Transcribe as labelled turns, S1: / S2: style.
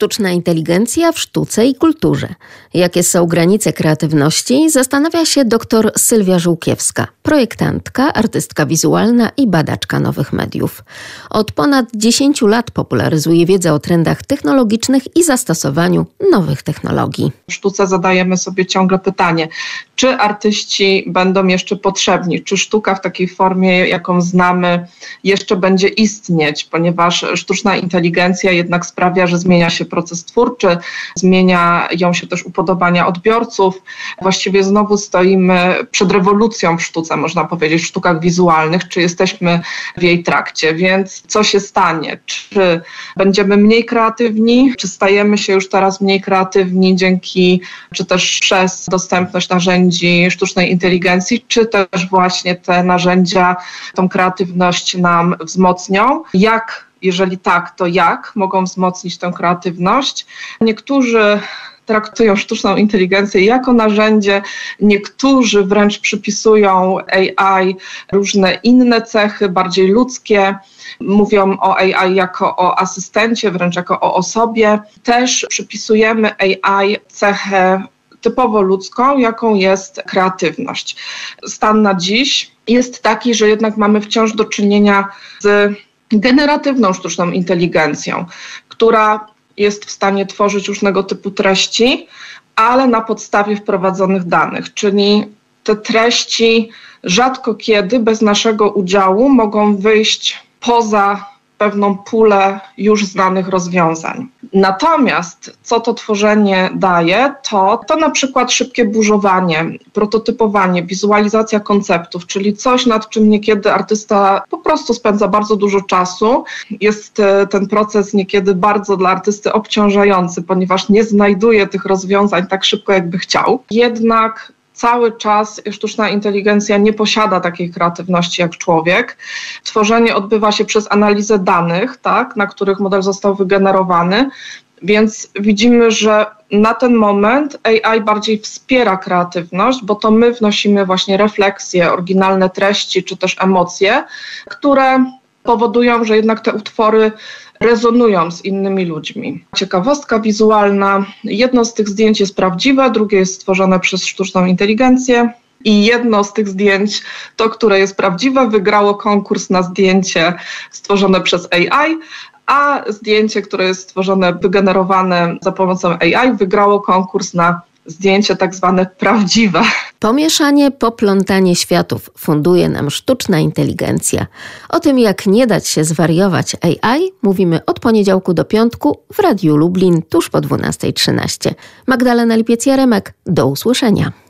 S1: Sztuczna inteligencja w sztuce i kulturze. Jakie są granice kreatywności, zastanawia się dr Sylwia Żółkiewska, projektantka, artystka wizualna i badaczka nowych mediów. Od ponad 10 lat popularyzuje wiedzę o trendach technologicznych i zastosowaniu nowych technologii.
S2: W sztuce zadajemy sobie ciągle pytanie, czy artyści będą jeszcze potrzebni, czy sztuka w takiej formie, jaką znamy, jeszcze będzie istnieć, ponieważ sztuczna inteligencja jednak sprawia, że zmienia się proces twórczy, zmieniają się też upodobania odbiorców. Właściwie znowu stoimy przed rewolucją w sztuce, można powiedzieć, w sztukach wizualnych, czy jesteśmy w jej trakcie, więc co się stanie? Czy będziemy mniej kreatywni, czy stajemy się już teraz mniej kreatywni dzięki, czy też przez dostępność narzędzi sztucznej inteligencji, czy też właśnie te narzędzia tą kreatywność nam wzmocnią? Jeżeli tak, to jak mogą wzmocnić tę kreatywność? Niektórzy traktują sztuczną inteligencję jako narzędzie, niektórzy wręcz przypisują AI różne inne cechy, bardziej ludzkie. Mówią o AI jako o asystencie, wręcz jako o osobie. Też przypisujemy AI cechę typowo ludzką, jaką jest kreatywność. Stan na dziś jest taki, że jednak mamy wciąż do czynienia z generatywną sztuczną inteligencją, która jest w stanie tworzyć różnego typu treści, ale na podstawie wprowadzonych danych, czyli te treści rzadko kiedy bez naszego udziału mogą wyjść poza pewną pulę już znanych rozwiązań. Natomiast co to tworzenie daje, to na przykład szybkie burzowanie, prototypowanie, wizualizacja konceptów, czyli coś, nad czym niekiedy artysta po prostu spędza bardzo dużo czasu. Jest ten proces niekiedy bardzo dla artysty obciążający, ponieważ nie znajduje tych rozwiązań tak szybko, jakby chciał. Jednak cały czas sztuczna inteligencja nie posiada takiej kreatywności jak człowiek. Tworzenie odbywa się przez analizę danych, tak, na których model został wygenerowany, więc widzimy, że na ten moment AI bardziej wspiera kreatywność, bo to my wnosimy właśnie refleksje, oryginalne treści czy też emocje, które powodują, że jednak te utwory rezonują z innymi ludźmi. Ciekawostka wizualna. Jedno z tych zdjęć jest prawdziwe, drugie jest stworzone przez sztuczną inteligencję i jedno z tych zdjęć, to które jest prawdziwe, wygrało konkurs na zdjęcie stworzone przez AI, a zdjęcie, które jest stworzone, wygenerowane za pomocą AI, wygrało konkurs na zdjęcie tak zwane prawdziwe.
S1: Pomieszanie, poplątanie światów funduje nam sztuczna inteligencja. O tym, jak nie dać się zwariować AI, mówimy od poniedziałku do piątku w Radiu Lublin tuż po 12:13. Magdalena Lipiec-Jaremek, do usłyszenia.